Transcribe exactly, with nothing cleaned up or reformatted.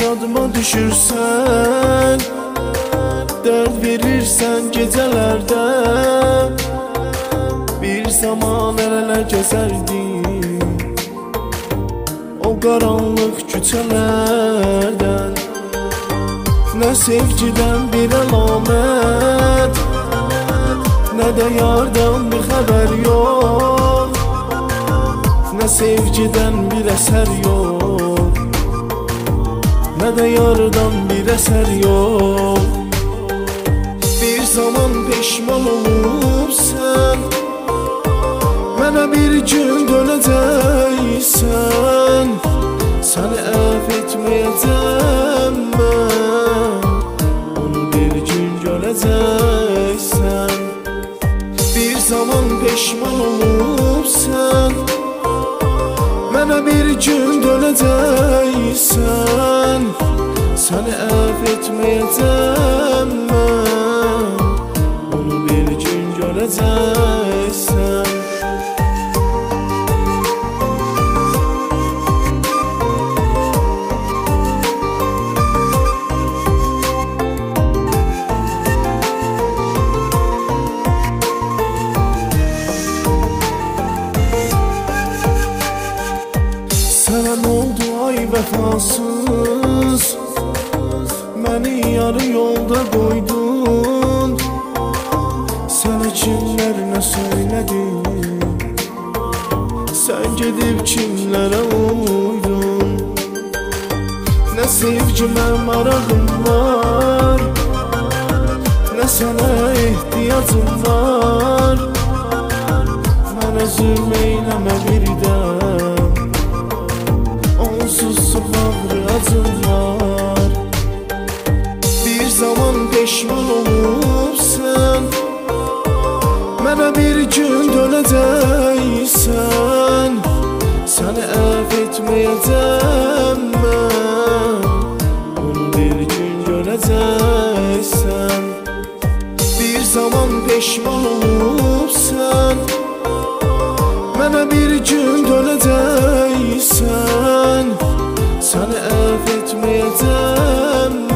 yadıma düşürsən, dərd verirsən gecələrdə. Bir zaman el-ələ gəzərdik o qaranlıq küçələrdən. Nə sevgidən bir əlamət, nə də yardan bir xəbər yox. Nə sevgidən bir əsər yox, nə də yardan bir əsər yox. Bir zaman peşman olubsən, mənə bir gün dönəcəksən. Səni əf etməyəcəm mən, onu bir gün görəcəksən. Bir zaman peşman olubsən, mənə bir gün dönəcəksən. Səni əf etməyəcəm mən, onu bir gün görəcəksən. Sənən oldu ay vəfasız, məni yarı yolda qoydun. Sənə kimlər nə söylədi, sən gedib kimlərə uydun. Nə sevgimə marağım var, nə sənə ehtiyacım var. Mənə zülm eyləmə birdən, onsuz bağrı acım var. Bir zaman peşman olubsən, mənə bir gün dönəcəksən. Səni əf etməyəcəm mən, onu bir gün görəcəksən. Bir zaman peşman olubsən, mənə bir gün dönəcəksən. Səni əf etməyəcəm